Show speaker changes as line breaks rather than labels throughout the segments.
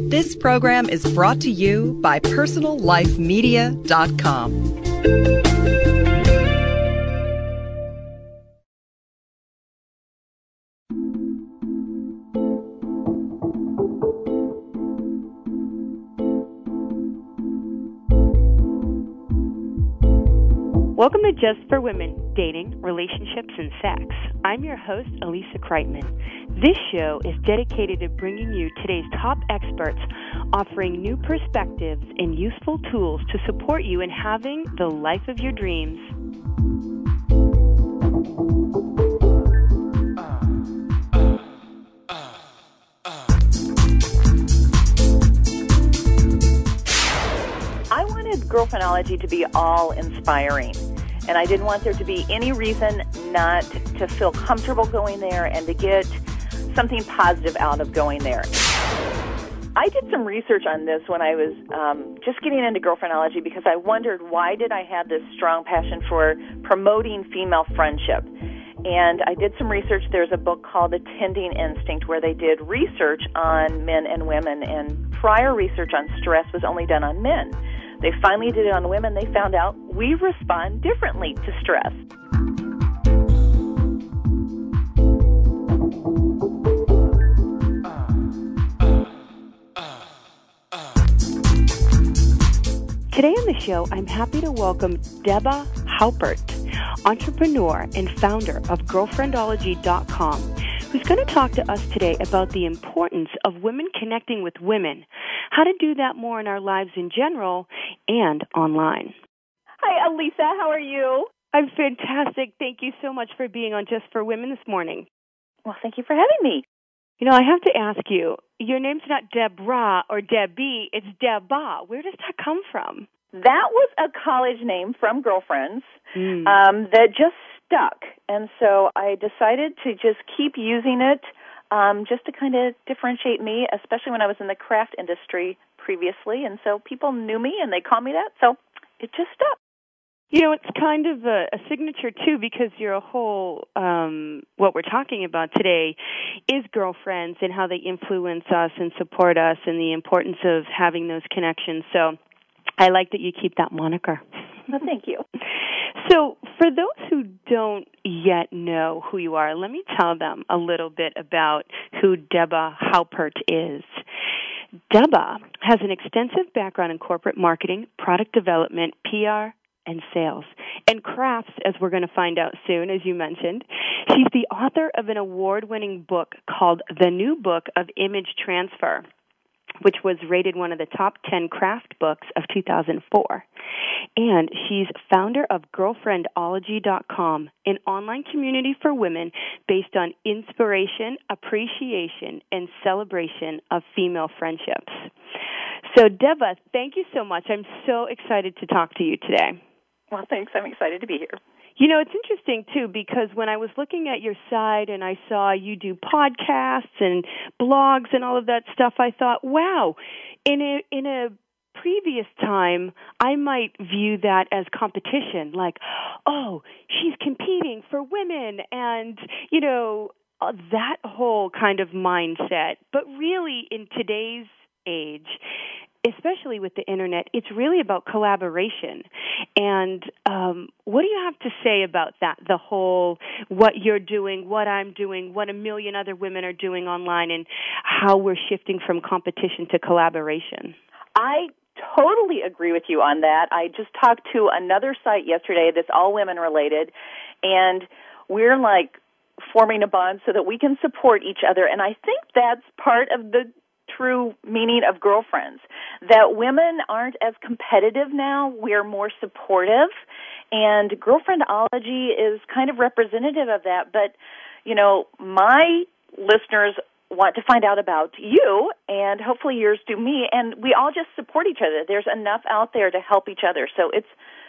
This program is brought to you by PersonalLifeMedia.com.
Welcome to Just for Women, Dating, Relationships, and Sex. I'm your host, Elisa Kreitman. This show is dedicated to bringing you today's top experts, offering new perspectives and useful tools to support you in having the life of your dreams.
I wanted Girlfriendology to be all inspiring, and I didn't want there to be any reason not to feel comfortable going there and to get something positive out of going there. I did some research on this when I was just getting into Girlfriendology because I wondered why did I have this strong passion for promoting female friendship. And I did some research. There's a book called The Tending Instinct where they did research on men and women, and prior research on stress was only done on men. They finally did it on women. They found out we respond differently to stress.
Today on the show, I'm happy to welcome Debra Haupert, entrepreneur and founder of Girlfriendology.com, who's going to talk to us today about the importance of women connecting with women, how to do that more in our lives in general and online.
Hi, Elisa. How are you?
I'm fantastic. Thank you so much for being on Just for Women this morning.
Well, thank you for having me.
You know, I have to ask you, your name's not Debra or Debbie, it's Deba. Where does that come from?
That was a college name from girlfriends that just stuck. And so I decided to just keep using it just to kind of differentiate me, especially when I was in the craft industry previously. And so people knew me and they called me that. So it just stuck.
You know, it's kind of a signature, too, because your whole, what we're talking about today is girlfriends and how they influence us and support us and the importance of having those connections. So I like that you keep that moniker.
Well, thank you.
So for those who don't yet know who you are, let me tell them a little bit about who Debra Haupert is. Debra has an extensive background in corporate marketing, product development, PR, and sales, and crafts, as we're going to find out soon, as you mentioned. She's the author of an award-winning book called The New Book of Image Transfer, which was rated one of the top 10 craft books of 2004. And she's founder of Girlfriendology.com, an online community for women based on inspiration, appreciation, and celebration of female friendships. So, Debra, thank you so much. I'm so excited to talk to you today.
Well, thanks. I'm excited to be here.
You know, it's interesting, too, because when I was looking at your site and I saw you do podcasts and blogs and all of that stuff, I thought, wow, in a previous time, I might view that as competition, like, oh, she's competing for women and, you know, that whole kind of mindset. But really, in today's age, especially with the Internet, it's really about collaboration. And what do you have to say about that, the whole what you're doing, what I'm doing, what a million other women are doing online, and how we're shifting from competition to collaboration?
I totally agree with you on that. I just talked to another site yesterday that's all women related, and we're like forming a bond so that we can support each other. And I think that's part of the true meaning of girlfriends, that women aren't as competitive now. We're more supportive, and Girlfriendology is kind of representative of that. But, you know, my listeners want to find out about you, and hopefully yours do me, and we all just support each other. There's enough out there to help each other. So it's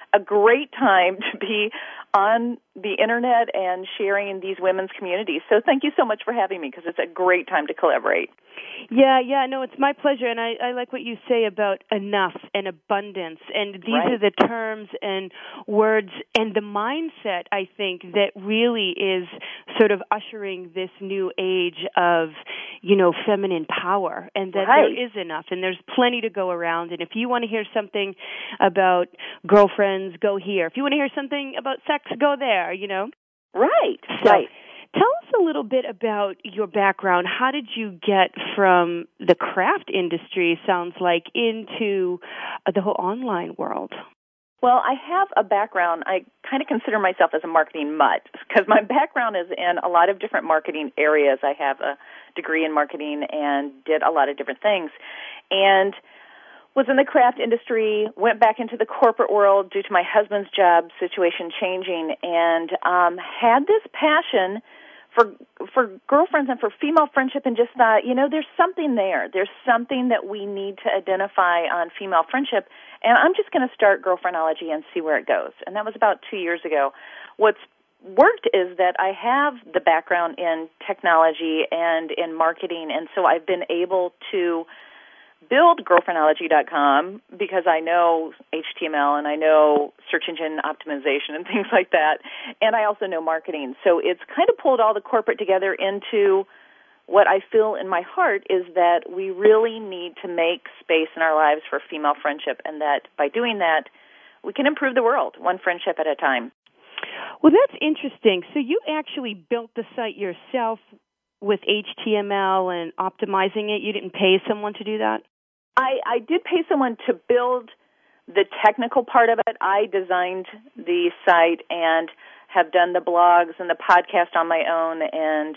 a great time to be on the Internet and sharing these women's communities. So thank you so much for having me, because it's a great time to collaborate.
Yeah, no, it's my pleasure, and I like what you say about enough and abundance, and these are the terms and words and the mindset, I think, that really is sort of ushering this new age of, feminine power, and that there is enough, and there's plenty to go around, and if you want to hear something about girlfriends, go here. If you want to hear something about sex, go there,
Right,
so, tell us a little bit about your background. How did you get from the craft industry, sounds like, into the whole online world?
Well, I have a background. I kind of consider myself as a marketing mutt, because my background is in a lot of different marketing areas. I have a degree in marketing and did a lot of different things, and was in the craft industry, went back into the corporate world due to my husband's job situation changing, and had this passion for girlfriends and for female friendship, and just thought, there's something there. There's something that we need to identify on female friendship, and I'm just going to start Girlfriendology and see where it goes. And that was about 2 years ago. What's worked is that I have the background in technology and in marketing, and so I've been able to build Girlfriendology.com because I know HTML and I know search engine optimization and things like that, and I also know marketing. So it's kind of pulled all the corporate together into what I feel in my heart is that we really need to make space in our lives for female friendship, and that by doing that, we can improve the world, one friendship at a time.
Well, that's interesting. So you actually built the site yourself with HTML and optimizing it? You didn't pay someone to do that?
I did pay someone to build the technical part of it. I designed the site and have done the blogs and the podcast on my own, and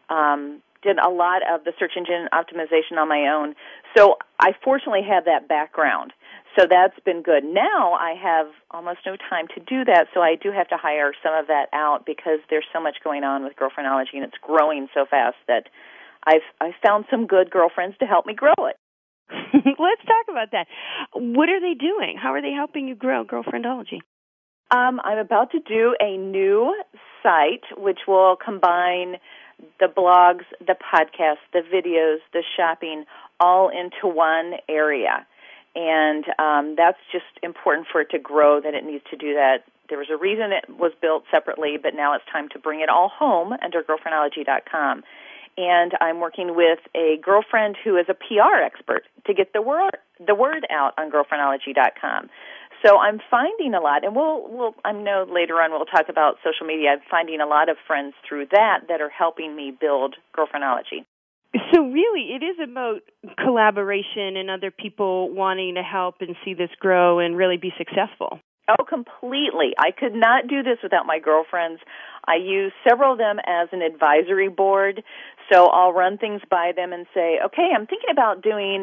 did a lot of the search engine optimization on my own. So I fortunately have that background. So that's been good. Now I have almost no time to do that, so I do have to hire some of that out because there's so much going on with Girlfriendology, and it's growing so fast that I've found some good girlfriends to help me grow it.
Let's talk about that. What are they doing? How are they helping you grow Girlfriendology?
I'm about to do a new site which will combine the blogs, the podcasts, the videos, the shopping, all into one area. And that's just important for it to grow, that it needs to do that. There was a reason it was built separately, but now it's time to bring it all home under Girlfriendology.com. And I'm working with a girlfriend who is a PR expert to get the word out on Girlfriendology.com. So I'm finding a lot, and I know later on we'll talk about social media. I'm finding a lot of friends through that are helping me build Girlfriendology.
So really, it is about collaboration and other people wanting to help and see this grow and really be successful.
Oh, completely. I could not do this without my girlfriends. I use several of them as an advisory board, so I'll run things by them and say, okay, I'm thinking about doing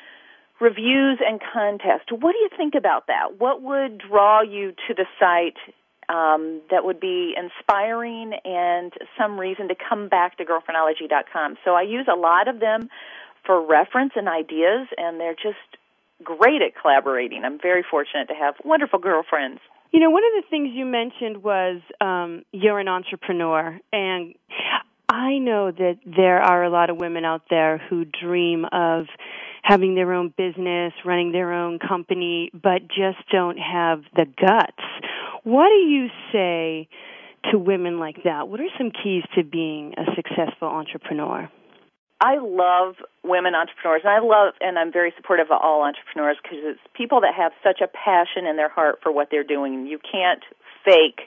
reviews and contests. What do you think about that? What would draw you to the site that would be inspiring and some reason to come back to Girlfriendology.com? So I use a lot of them for reference and ideas, and they're just great at collaborating. I'm very fortunate to have wonderful girlfriends.
You know, one of the things you mentioned was you're an entrepreneur, and I know that there are a lot of women out there who dream of having their own business, running their own company, but just don't have the guts. What do you say to women like that? What are some keys to being a successful entrepreneur?
I love women entrepreneurs, and I'm very supportive of all entrepreneurs because it's people that have such a passion in their heart for what they're doing. You can't fake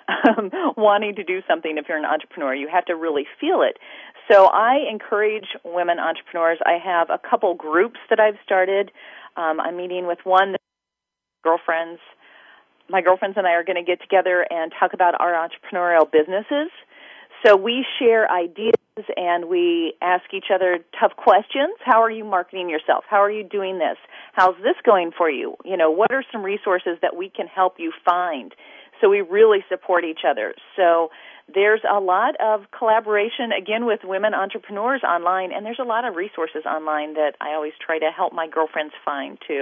wanting to do something if you're an entrepreneur. You have to really feel it. So I encourage women entrepreneurs. I have a couple groups that I've started. I'm meeting with one girlfriends. My girlfriends and I are going to get together and talk about our entrepreneurial businesses. So we share ideas and we ask each other tough questions. How are you marketing yourself? How are you doing this? How's this going for you? You know, what are some resources that we can help you find? So we really support each other. So there's a lot of collaboration, again, with women entrepreneurs online, and there's a lot of resources online that I always try to help my girlfriends find, too.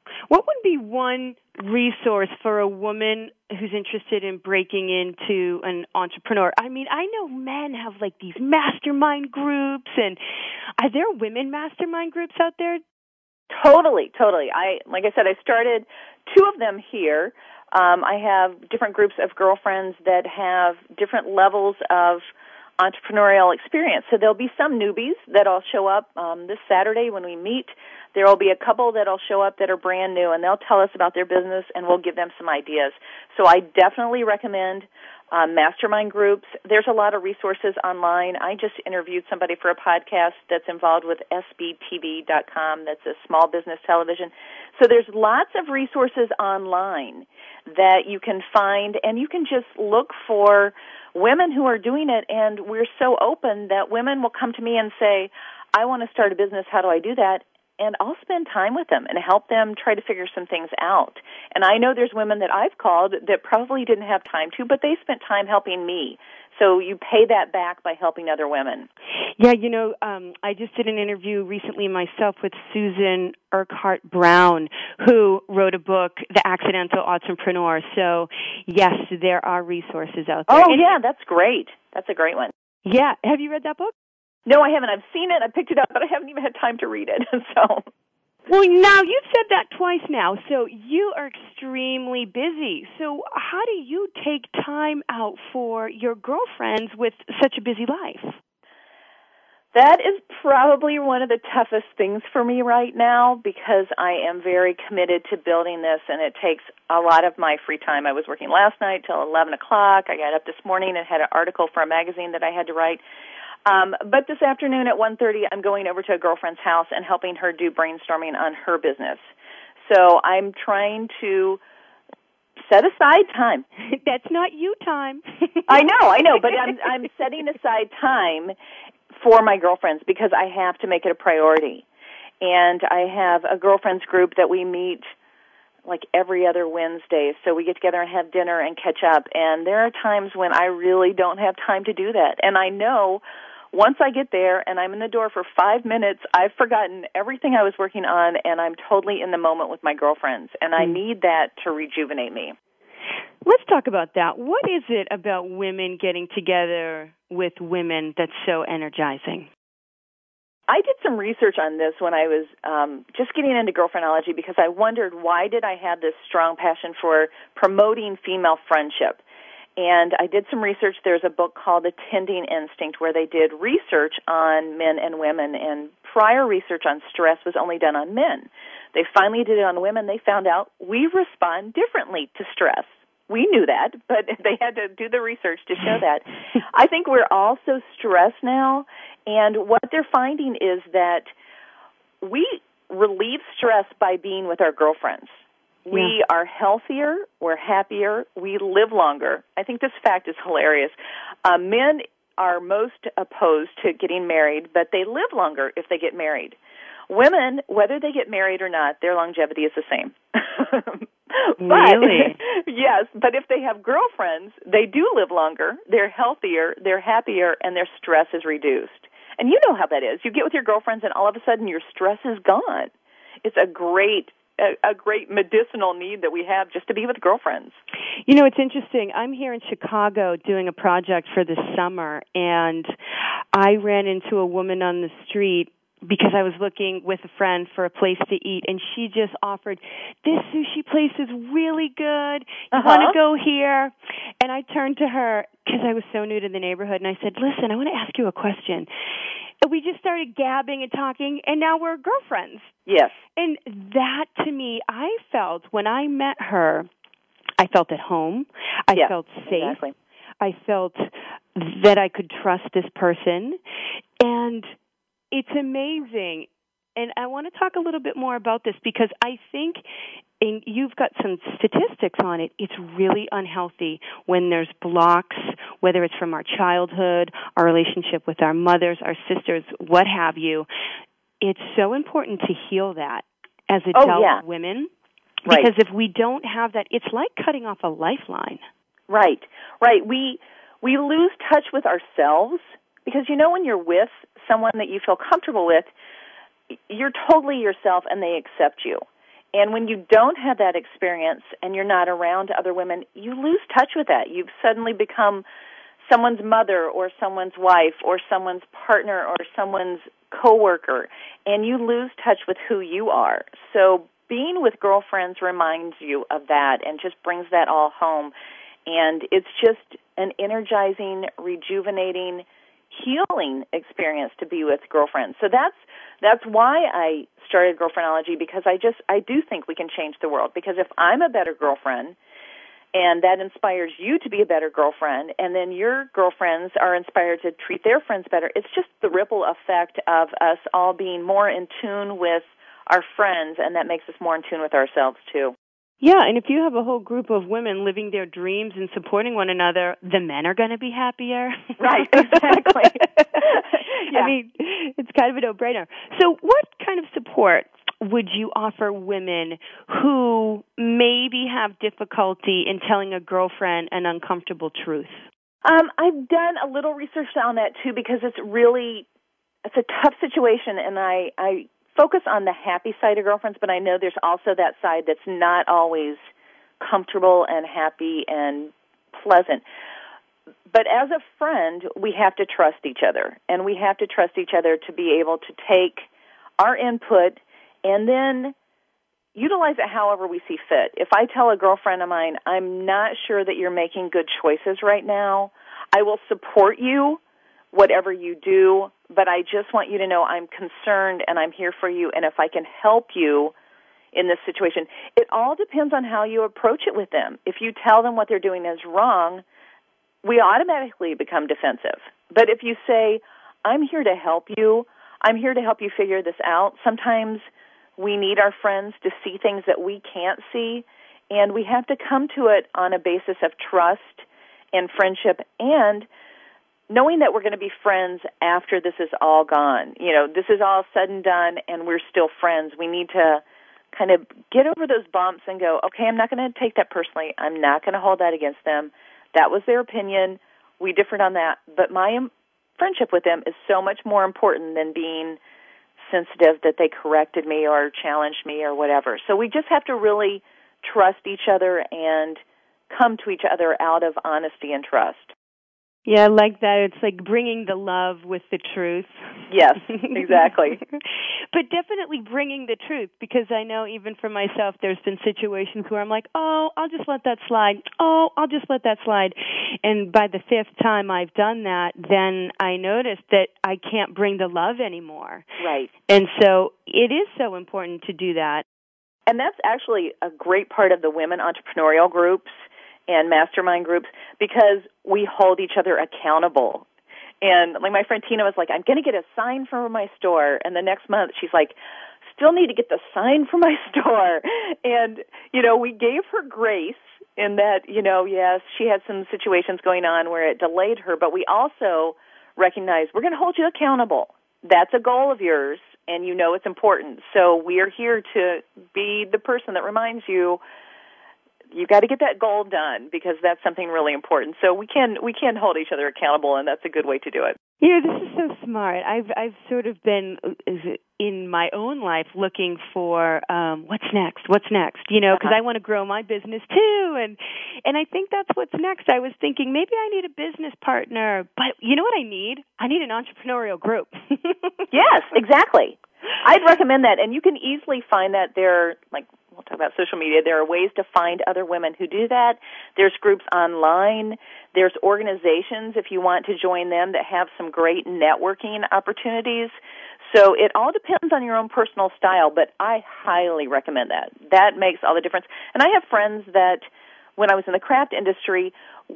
What would be one resource for a woman who's interested in breaking into an entrepreneur? I mean, I know men have like these mastermind groups, and are there women mastermind groups out there?
Totally. Like I said, I started 2 of them here. I have different groups of girlfriends that have different levels of entrepreneurial experience. So there'll be some newbies that'll show up this Saturday when we meet. There will be a couple that'll show up that are brand new, and they'll tell us about their business, and we'll give them some ideas. So I definitely recommend mastermind groups. There's a lot of resources online. I just interviewed somebody for a podcast that's involved with SBTV.com. That's a small business television. So there's lots of resources online that you can find, and you can just look for women who are doing it, and we're so open that women will come to me and say, I want to start a business. How do I do that? And I'll spend time with them and help them try to figure some things out. And I know there's women that I've called that probably didn't have time to, but they spent time helping me. So you pay that back by helping other women.
Yeah, I just did an interview recently myself with Susan Urquhart Brown, who wrote a book, The Accidental Entrepreneur. So, yes, there are resources out there.
Oh, yeah, that's great. That's a great one.
Yeah. Have you read that book?
No, I haven't. I've seen it. I picked it up, but I haven't even had time to read it. So,
well, now you've said that twice now. So you are extremely busy. So how do you take time out for your girlfriends with such a busy life?
That is probably one of the toughest things for me right now because I am very committed to building this, and it takes a lot of my free time. I was working last night till 11 o'clock. I got up this morning and had an article for a magazine that I had to write. But this afternoon at 1:30, I'm going over to a girlfriend's house and helping her do brainstorming on her business. So I'm trying to set aside time.
That's not you time.
I know, but I'm setting aside time for my girlfriends because I have to make it a priority. And I have a girlfriends group that we meet like every other Wednesday, so we get together and have dinner and catch up. And there are times when I really don't have time to do that. And I know once I get there and I'm in the door for 5 minutes, I've forgotten everything I was working on, and I'm totally in the moment with my girlfriends. And I need that to rejuvenate me.
Let's talk about that. What is it about women getting together with women that's so energizing?
I did some research on this when I was just getting into girlfriendology because I wondered why did I have this strong passion for promoting female friendship. And I did some research. There's a book called The Tending Instinct where they did research on men and women, and prior research on stress was only done on men. They finally did it on women. They found out we respond differently to stress. We knew that, but they had to do the research to show that. I think we're all so stressed now, and what they're finding is that we relieve stress by being with our girlfriends. Yeah. We are healthier, we're happier, we live longer. I think this fact is hilarious. Men are most opposed to getting married, but they live longer if they get married. Women, whether they get married or not, their longevity is the same.
Really?
Yes, but if they have girlfriends, they do live longer, they're healthier, they're happier, and their stress is reduced. And you know how that is. You get with your girlfriends, and all of a sudden your stress is gone. It's a great medicinal need that we have just to be with girlfriends.
You know, it's interesting. I'm here in Chicago doing a project for this summer, and I ran into a woman on the street because I was looking with a friend for a place to eat, and she just offered, this sushi place is really good. You want to go here? And I turned to her because I was so new to the neighborhood, and I said, listen, I want to ask you a question. And we just started gabbing and talking, and now we're girlfriends.
Yes.
And that, to me, I felt, when I met her, I felt at home. I felt safe.
Exactly.
I felt that I could trust this person. And it's amazing. And I want to talk a little bit more about this because I think, and you've got some statistics on it, it's really unhealthy when there's blocks, whether it's from our childhood, our relationship with our mothers, our sisters, what have you. It's so important to heal that as adult women because if we don't have that, it's like cutting off a lifeline.
Right. We lose touch with ourselves because, you know, when you're with someone that you feel comfortable with, you're totally yourself and they accept you. And when you don't have that experience and you're not around other women, you lose touch with that. You've suddenly become someone's mother or someone's wife or someone's partner or someone's coworker, and you lose touch with who you are. So being with girlfriends reminds you of that and just brings that all home. And it's just an energizing, rejuvenating, healing experience to be with girlfriends. So that's why I started Girlfriendology, because I do think we can change the world. Because if I'm a better girlfriend, and that inspires you to be a better girlfriend, and then your girlfriends are inspired to treat their friends better, it's just the ripple effect of us all being more in tune with our friends, and that makes us more in tune with ourselves, too.
Yeah, and if you have a whole group of women living their dreams and supporting one another, the men are going to be happier.
Right, exactly. Yeah.
I mean, it's kind of a no-brainer. So what kind of support would you offer women who maybe have difficulty in telling a girlfriend an uncomfortable truth?
I've done a little research on that, too, because it's a tough situation, and I focus on the happy side of girlfriends, but I know there's also that side that's not always comfortable and happy and pleasant. But as a friend, we have to trust each other, and we have to trust each other to be able to take our input and then utilize it however we see fit. If I tell a girlfriend of mine, I'm not sure that you're making good choices right now, I will support you, whatever you do, but I just want you to know I'm concerned and I'm here for you, and if I can help you in this situation. It all depends on how you approach it with them. If you tell them what they're doing is wrong, we automatically become defensive. But if you say, I'm here to help you, I'm here to help you figure this out, sometimes we need our friends to see things that we can't see, and we have to come to it on a basis of trust and friendship and knowing that we're going to be friends after this is all gone. You know, this is all said and done, and we're still friends. We need to kind of get over those bumps and go, okay, I'm not going to take that personally. I'm not going to hold that against them. That was their opinion. We differed on that. But my friendship with them is so much more important than being sensitive that they corrected me or challenged me or whatever. So we just have to really trust each other and come to each other out of honesty and trust.
Yeah, I like that. It's like bringing the love with the truth.
Yes, exactly.
But definitely bringing the truth, because I know even for myself there's been situations where I'm like, oh, I'll just let that slide. Oh, I'll just let that slide. And by the fifth time I've done that, then I noticed that I can't bring the love anymore.
Right.
And so it is so important to do that.
And that's actually a great part of the women entrepreneurial groups and mastermind groups, because we hold each other accountable. And like my friend Tina was like, I'm going to get a sign for my store. And the next month she's like, still need to get the sign for my store. And, you know, we gave her grace in that, you know, yes, she had some situations going on where it delayed her, but we also recognized we're going to hold you accountable. That's a goal of yours, and you know it's important. So we are here to be the person that reminds you you've got to get that goal done, because that's something really important. So we can hold each other accountable, and that's a good way to do it.
You know, this is so smart. I've sort of been in my own life looking for what's next, you know, because I want to grow my business too, and I think that's what's next. I was thinking maybe I need a business partner, but you know what I need? I need an entrepreneurial group.
Yes, exactly. I'd recommend that, and you can easily find that there, like, we'll talk about social media. There are ways to find other women who do that. There's groups online. There's organizations, if you want to join them, that have some great networking opportunities. So it all depends on your own personal style, but I highly recommend that. That makes all the difference. And I have friends that, when I was in the craft industry,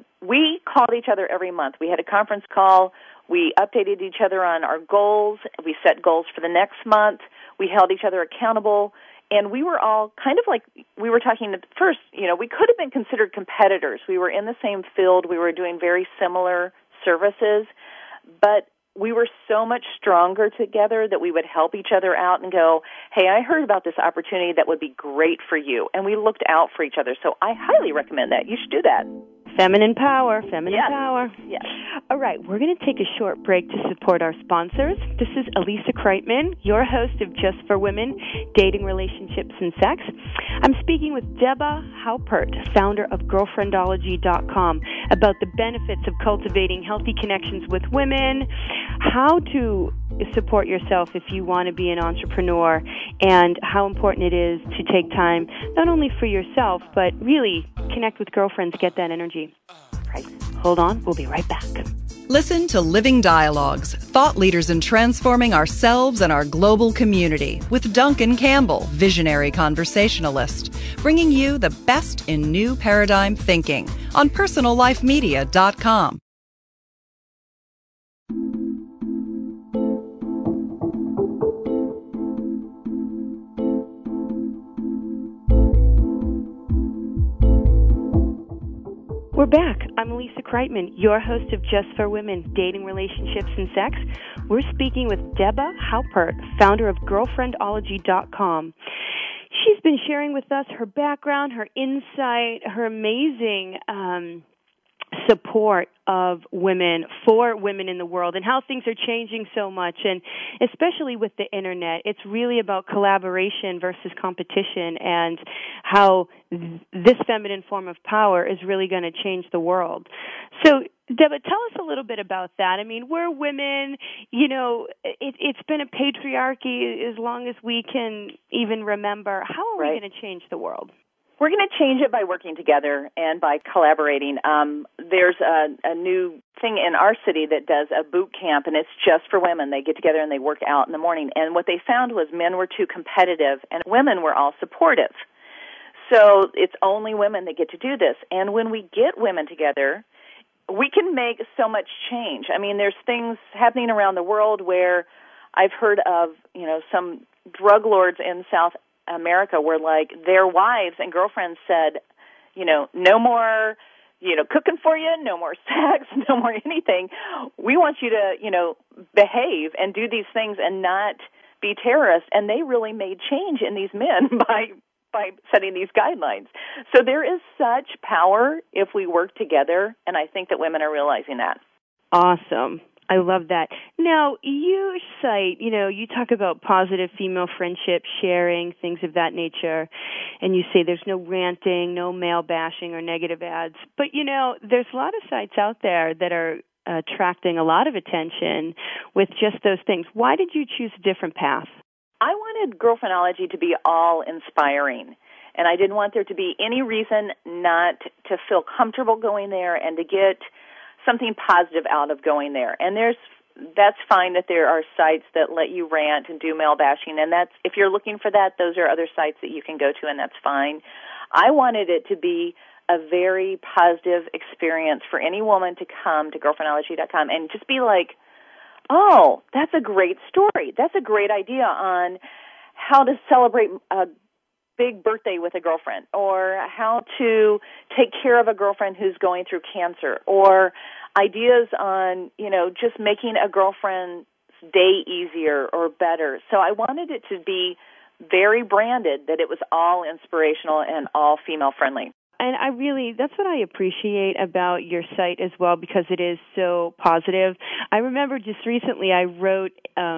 we called each other every month. We had a conference call. We updated each other on our goals. We set goals for the next month. We held each other accountable. And we were all kind of like, we were talking at first, you know, we could have been considered competitors. We were in the same field. We were doing very similar services. But we were so much stronger together that we would help each other out and go, hey, I heard about this opportunity that would be great for you. And we looked out for each other. So I highly recommend that. You should do that.
Feminine power, feminine
Yes.
power.
Yes.
All right, we're going to take a short break to support our sponsors. This is Elisa Kreitman, your host of Just for Women, Dating, Relationships, and Sex. I'm speaking with Debra Haupert, founder of Girlfriendology.com, about the benefits of cultivating healthy connections with women, how to support yourself if you want to be an entrepreneur, and how important it is to take time not only for yourself, but really connect with girlfriends, get that energy. Right. Hold on, we'll be right back.
Listen to Living Dialogues, thought leaders in transforming ourselves and our global community, with Duncan Campbell, visionary conversationalist, bringing you the best in new paradigm thinking on PersonalLifeMedia.com.
We're back. I'm Elisa Kreitman, your host of Just for Women, Dating, Relationships, and Sex. We're speaking with Debra Haupert, founder of Girlfriendology.com. She's been sharing with us her background, her insight, her amazing support of women, for women in the world, and how things are changing so much, and especially with the internet. It's really about collaboration versus competition, and how this feminine form of power is really going to change the world. So, Debra, tell us a little bit about that. I mean, we're women, you know, it's been a patriarchy as long as we can even remember. How are we going to change the world?
We're going to change it by working together and by collaborating. There's a new thing in our city that does a boot camp, and it's just for women. They get together and they work out in the morning. And what they found was men were too competitive, and women were all supportive. So it's only women that get to do this. And when we get women together, we can make so much change. I mean, there's things happening around the world where I've heard of, you know, some drug lords in South America where, like, their wives and girlfriends said, you know, no more, you know, cooking for you, no more sex, no more anything. We want you to, you know, behave and do these things and not be terrorists. And they really made change in these men by setting these guidelines. So there is such power if we work together, and I think that women are realizing that.
Awesome. I love that. Now, you cite, you know, you talk about positive female friendship, sharing, things of that nature, and you say there's no ranting, no male bashing or negative ads. But, you know, there's a lot of sites out there that are attracting a lot of attention with just those things. Why did you choose a different path?
I wanted Girlfriendology to be all inspiring, and I didn't want there to be any reason not to feel comfortable going there and to get something positive out of going there. And that's fine that there are sites that let you rant and do male bashing, and that's, if you're looking for that, those are other sites that you can go to, and that's fine. I wanted it to be a very positive experience for any woman to come to Girlfriendology.com and just be like, oh, that's a great story. That's a great idea on how to celebrate a big birthday with a girlfriend, or how to take care of a girlfriend who's going through cancer, or ideas on, you know, just making a girlfriend's day easier or better. So I wanted it to be very branded, that it was all inspirational and all female friendly.
And that's what I appreciate about your site as well, because it is so positive. I remember just recently I wrote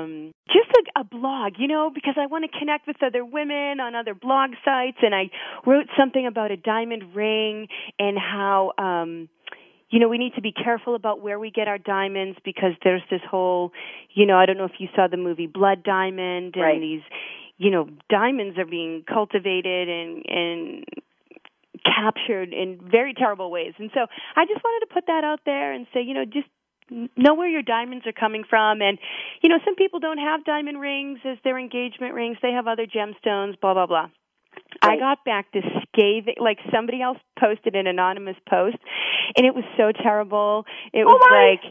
just a blog, you know, because I want to connect with other women on other blog sites, and I wrote something about a diamond ring and how, you know, we need to be careful about where we get our diamonds, because there's this whole, you know, I don't know if you saw the movie Blood Diamond, and
right.
These, you know, diamonds are being cultivated and captured in very terrible ways. And so I just wanted to put that out there and say, you know, just know where your diamonds are coming from. And, you know, some people don't have diamond rings as their engagement rings. They have other gemstones, blah, blah, blah. Right. I got back this scathing, like somebody else posted an anonymous post, and it was so terrible. It was like,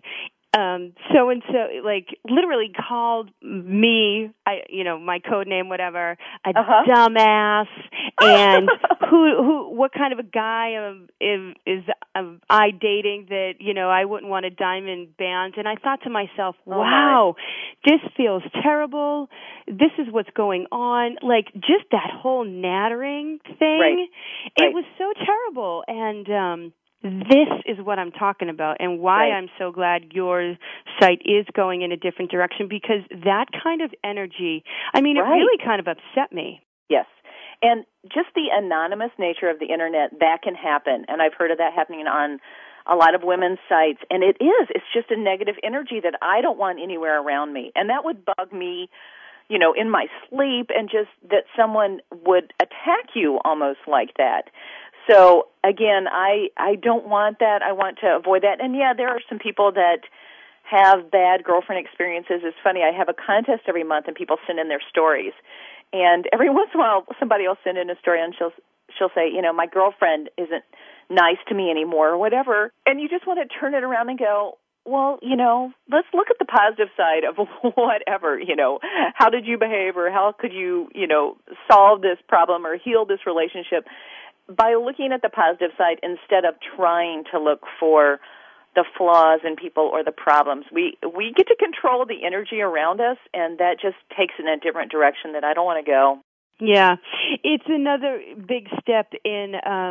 so-and-so, like, literally called me, my code name, whatever, a dumbass, and what kind of a guy is I dating that, you know, I wouldn't want a diamond band. And I thought to myself, wow, this feels terrible. This is what's going on. Like, just that whole nattering thing, it was so terrible. And This is what I'm talking about, and why
Right.
I'm so glad your site is going in a different direction, because that kind of energy, I mean,
Right.
it really kind of upset me.
Yes. And just the anonymous nature of the Internet, that can happen. And I've heard of that happening on a lot of women's sites. And it's just a negative energy that I don't want anywhere around me. And that would bug me, in my sleep, and just that someone would attack you almost like that. So, again, I don't want that. I want to avoid that. And, yeah, there are some people that have bad girlfriend experiences. It's funny, I have a contest every month, and people send in their stories. And every once in a while, somebody will send in a story, and she'll say, my girlfriend isn't nice to me anymore or whatever. And you just want to turn it around and go, well, let's look at the positive side of whatever, how did you behave, or how could you, solve this problem or heal this relationship by looking at the positive side instead of trying to look for the flaws in people or the problems. We get to control the energy around us, and that just takes it in a different direction that I don't want to go.
Yeah, it's another big step in,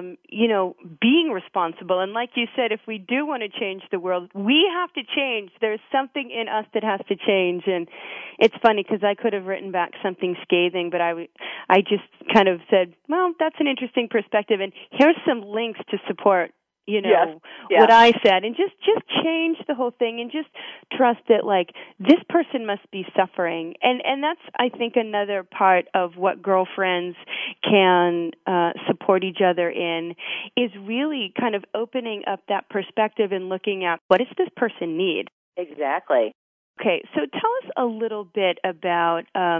being responsible. And like you said, if we do want to change the world, we have to change. There's something in us that has to change. And it's funny because I could have written back something scathing, but I just kind of said, well, that's an interesting perspective. And here's some links to support
Yes.
what I said, and just change the whole thing, and just trust that, like, this person must be suffering. And that's, I think, another part of what girlfriends can support each other in, is really kind of opening up that perspective and looking at, what does this person need?
Exactly.
Okay, so tell us a little bit about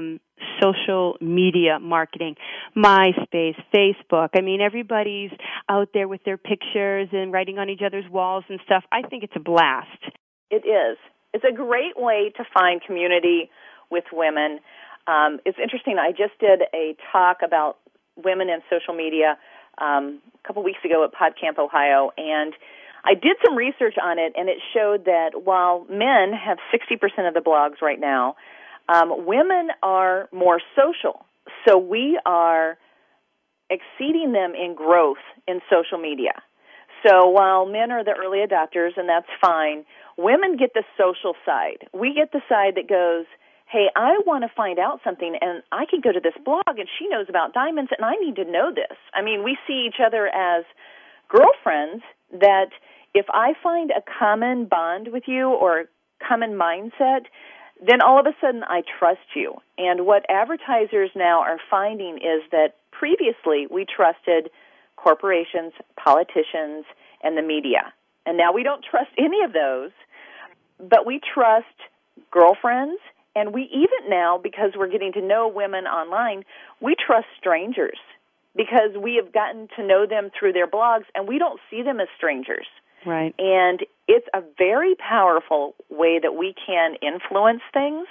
social media marketing, MySpace, Facebook. I mean, everybody's out there with their pictures and writing on each other's walls and stuff. I think it's a blast.
It is. It's a great way to find community with women. It's interesting. I just did a talk about women and social media a couple weeks ago at PodCamp, Ohio, and I did some research on it, and it showed that while men have 60% of the blogs right now, women are more social. So we are exceeding them in growth in social media. So while men are the early adopters, and that's fine, women get the social side. We get the side that goes, hey, I want to find out something, and I can go to this blog, and she knows about diamonds, and I need to know this. I mean, we see each other as girlfriends that if I find a common bond with you or common mindset, then all of a sudden I trust you. And what advertisers now are finding is that previously we trusted corporations, politicians, and the media. And now we don't trust any of those, but we trust girlfriends, and we even now, because we're getting to know women online, we trust strangers because we have gotten to know them through their blogs, and we don't see them as strangers.
Right.
And it's a very powerful way that we can influence things,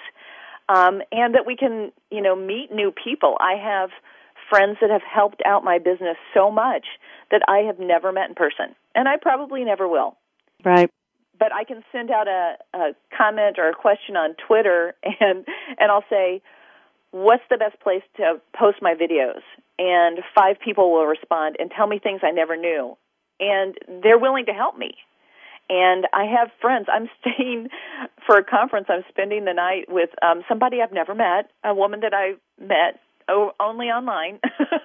and that we can, meet new people. I have friends that have helped out my business so much that I have never met in person, and I probably never will.
Right.
But I can send out a comment or a question on Twitter, and I'll say, what's the best place to post my videos? And 5 people will respond and tell me things I never knew. And they're willing to help me. And I have friends. I'm staying for a conference. I'm spending the night with somebody I've never met, a woman that I met only online.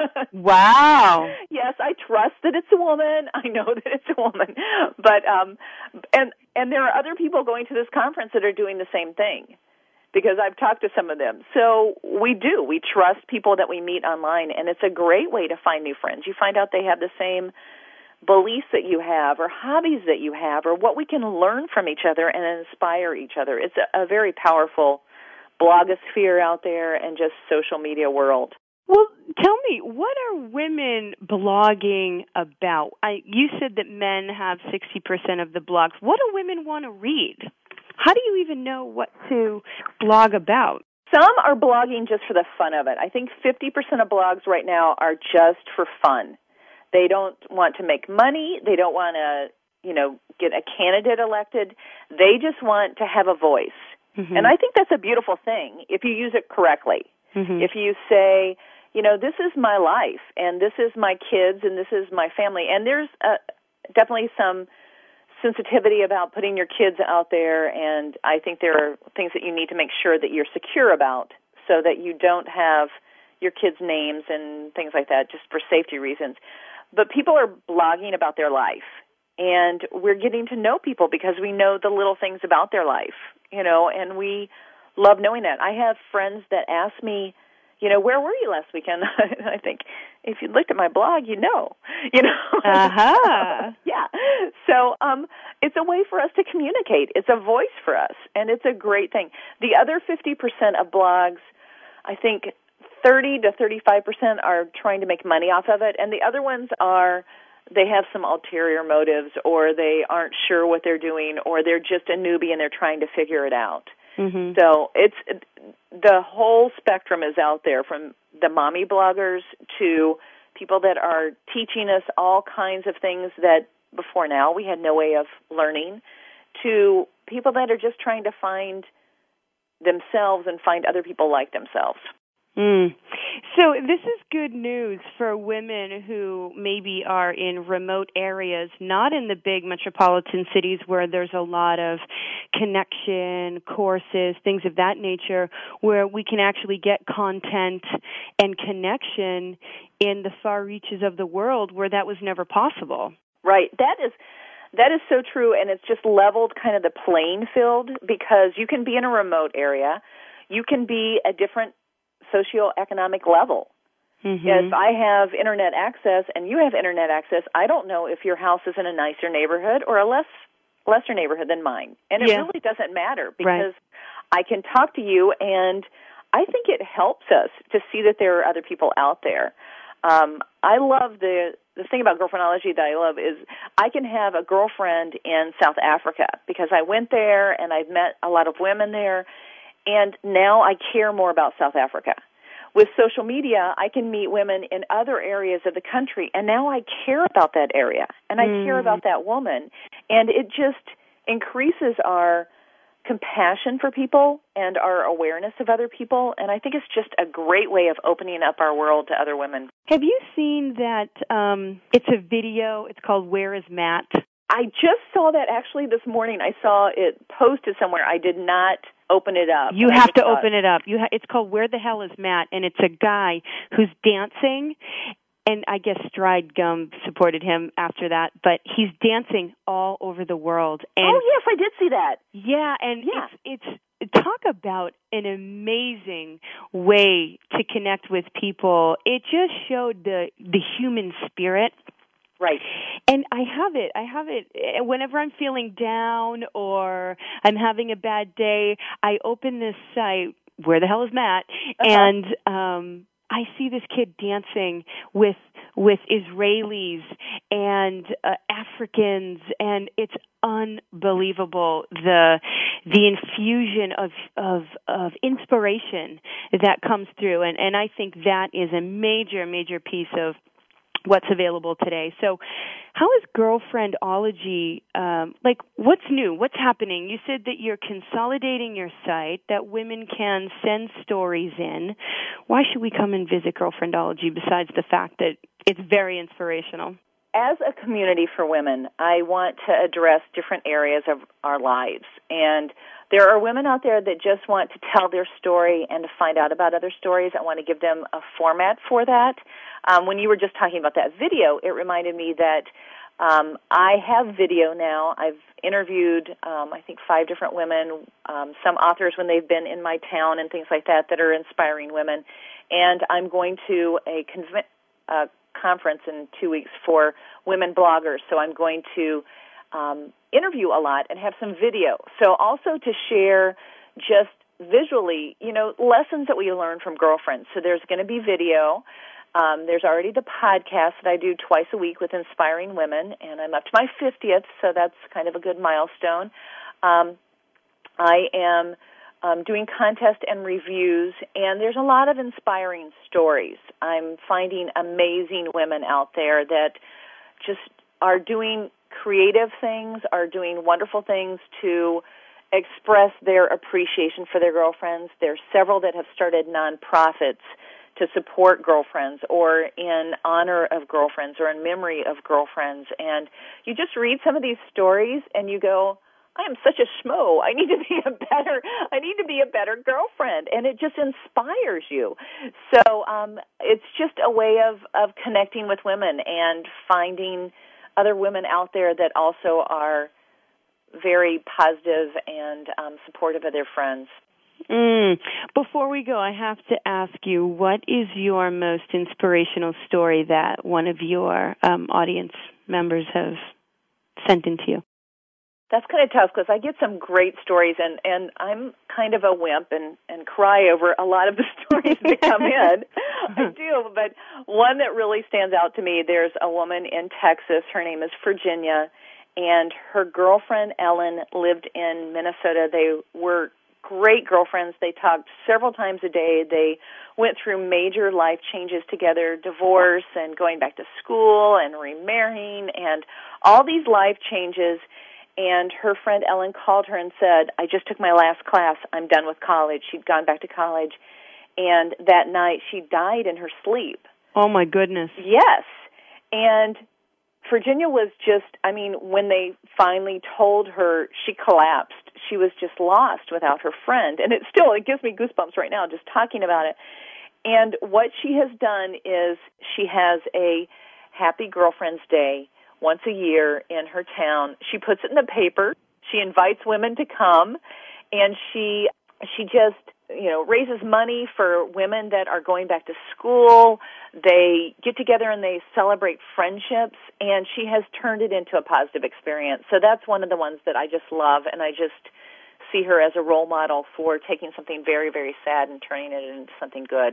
Wow.
Yes, I trust that it's a woman. I know that it's a woman. But and there are other people going to this conference that are doing the same thing, because I've talked to some of them. So we trust people that we meet online, and it's a great way to find new friends. You find out they have the same beliefs that you have, or hobbies that you have, or what we can learn from each other and inspire each other. It's a very powerful blogosphere out there and just social media world.
Well, tell me, what are women blogging about? You said that men have 60% of the blogs. What do women want to read? How do you even know what to blog about?
Some are blogging just for the fun of it. I think 50% of blogs right now are just for fun. They don't want to make money. They don't want to, get a candidate elected. They just want to have a voice. Mm-hmm. And I think that's a beautiful thing if you use it correctly. Mm-hmm. If you say, this is my life, and this is my kids, and this is my family. And there's definitely some sensitivity about putting your kids out there, and I think there are things that you need to make sure that you're secure about so that you don't have your kids' names and things like that just for safety reasons. But people are blogging about their life, and we're getting to know people because we know the little things about their life, and we love knowing that. I have friends that ask me, where were you last weekend? I think, if you looked at my blog,
Uh-huh.
Yeah. So it's a way for us to communicate. It's a voice for us, and it's a great thing. The other 50% of blogs, I think 30 to 35% are trying to make money off of it, and the other ones are they have some ulterior motives, or they aren't sure what they're doing, or they're just a newbie and they're trying to figure it out.
Mm-hmm.
So it's the whole spectrum is out there, from the mommy bloggers to people that are teaching us all kinds of things that before now we had no way of learning, to people that are just trying to find themselves and find other people like themselves.
So this is good news for women who maybe are in remote areas, not in the big metropolitan cities where there's a lot of connection, courses, things of that nature, where we can actually get content and connection in the far reaches of the world where that was never possible.
Right. That is so true, and it's just leveled kind of the playing field, because you can be in a remote area, you can be a different socioeconomic level.
Mm-hmm.
If I have Internet access and you have Internet access, I don't know if your house is in a nicer neighborhood or a lesser neighborhood than mine. And it really doesn't matter, because I can talk to you, and I think it helps us to see that there are other people out there. I love the thing about Girlfriendology that I love is I can have a girlfriend in South Africa because I went there and I've met a lot of women there, and now I care more about South Africa. With social media, I can meet women in other areas of the country, and now I care about that area, and I care about that woman. And it just increases our compassion for people and our awareness of other people, and I think it's just a great way of opening up our world to other women.
Have you seen that it's a video, it's called Where is Matt?
I just saw that actually this morning. I saw it posted somewhere. I did not open it up.
You have to open it up. It's called Where the Hell is Matt, and it's a guy who's dancing, and I guess Stride Gum supported him after that, but he's dancing all over the world. And
oh, yes, I did see that.
Yeah, and it's talk about an amazing way to connect with people. It just showed the human spirit.
Right.
And I have it whenever I'm feeling down or I'm having a bad day, I open this site, Where the Hell is Matt? And I see this kid dancing with Israelis and Africans, and it's unbelievable the infusion of inspiration that comes through, and I think that is a major piece of what's available today. So how is Girlfriendology, what's new? What's happening? You said that you're consolidating your site, that women can send stories in. Why should we come and visit Girlfriendology besides the fact that it's very inspirational?
As a community for women, I want to address different areas of our lives. And there are women out there that just want to tell their story and to find out about other stories. I want to give them a format for that. When you were just talking about that video, it reminded me that I have video now. I've interviewed, I think, 5 different women, some authors when they've been in my town and things like that are inspiring women. And I'm going to a conference in 2 weeks for women bloggers, so I'm going to interview a lot and have some video. So also to share just visually, lessons that we learn from girlfriends. So there's going to be video. There's already the podcast that I do twice a week with inspiring women, and I'm up to my 50th, so that's kind of a good milestone. I am doing contests and reviews, and there's a lot of inspiring stories. I'm finding amazing women out there that just are doing creative things, are doing wonderful things to express their appreciation for their girlfriends. There's several that have started nonprofits to support girlfriends or in honor of girlfriends or in memory of girlfriends. And you just read some of these stories and you go, I am such a schmo. I need to be a better girlfriend. And it just inspires you. So it's just a way of connecting with women and finding other women out there that also are very positive and supportive of their friends.
Before we go, I have to ask you, what is your most inspirational story that one of your audience members have sent into you?
That's kind of tough because I get some great stories, and I'm kind of a wimp and cry over a lot of the stories that come in. I do, but one that really stands out to me, there's a woman in Texas. Her name is Virginia, and her girlfriend, Ellen, lived in Minnesota. They were great girlfriends. They talked several times a day. They went through major life changes together, divorce and going back to school and remarrying and all these life changes. And her friend Ellen called her and said, I just took my last class. I'm done with college. She'd gone back to college. And that night she died in her sleep.
Oh, my goodness.
Yes. And Virginia was just, when they finally told her, she collapsed. She was just lost without her friend. And it gives me goosebumps right now just talking about it. And what she has done is she has a Happy Girlfriend's Day once a year in her town. She puts it in the paper. She invites women to come, and she just, raises money for women that are going back to school. They get together and they celebrate friendships, and she has turned it into a positive experience. So that's one of the ones that I just love, and I just see her as a role model for taking something very, very sad and turning it into something good.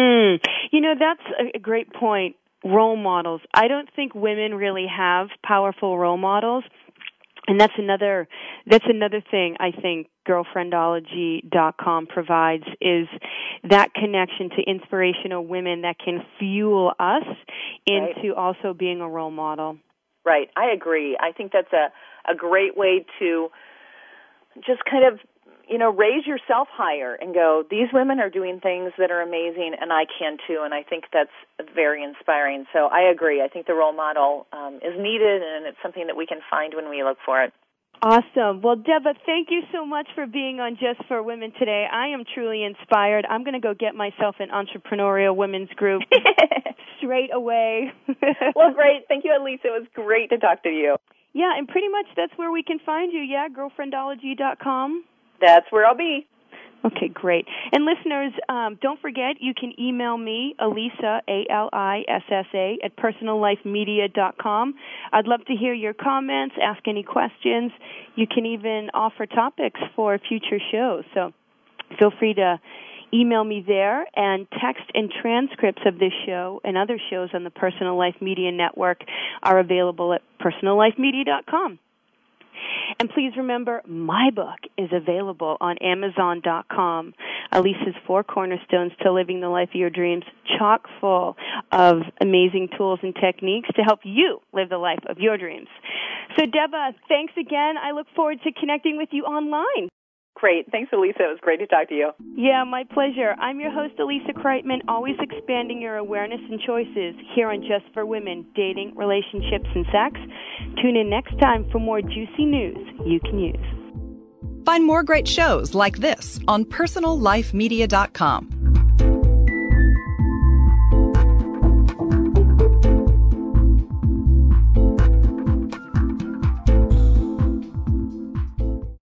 That's a great point. Role models. I don't think women really have powerful role models, and that's another thing I think Girlfriendology.com provides, is that connection to inspirational women that can fuel us into also being a role model.
Right. I agree. I think that's a great way to just kind of raise yourself higher and go, these women are doing things that are amazing, and I can too, and I think that's very inspiring. So I agree. I think the role model is needed, and it's something that we can find when we look for it.
Awesome. Well, Debra, thank you so much for being on Just for Women today. I am truly inspired. I'm going to go get myself an entrepreneurial women's group straight away.
Well, great. Thank you, Elisa. It was great to talk to you.
Yeah, and pretty much that's where we can find you, Girlfriendology.com.
That's where I'll be.
Okay, great. And listeners, don't forget, you can email me, Alissa, ALISSA, at personallifemedia.com. I'd love to hear your comments, ask any questions. You can even offer topics for future shows. So feel free to email me there, and text and transcripts of this show and other shows on the Personal Life Media Network are available at personallifemedia.com. And please remember, my book is available on Amazon.com. Alissa's 4 Cornerstones to Living the Life of Your Dreams, chock full of amazing tools and techniques to help you live the life of your dreams. So, Debra, thanks again. I look forward to connecting with you online.
Great. Thanks, Alissa. It was great to talk to you.
Yeah, my pleasure. I'm your host, Alissa Kreitman, always expanding your awareness and choices here on Just for Women, dating, relationships, and sex. Tune in next time for more juicy news you can use.
Find more great shows like this on personallifemedia.com.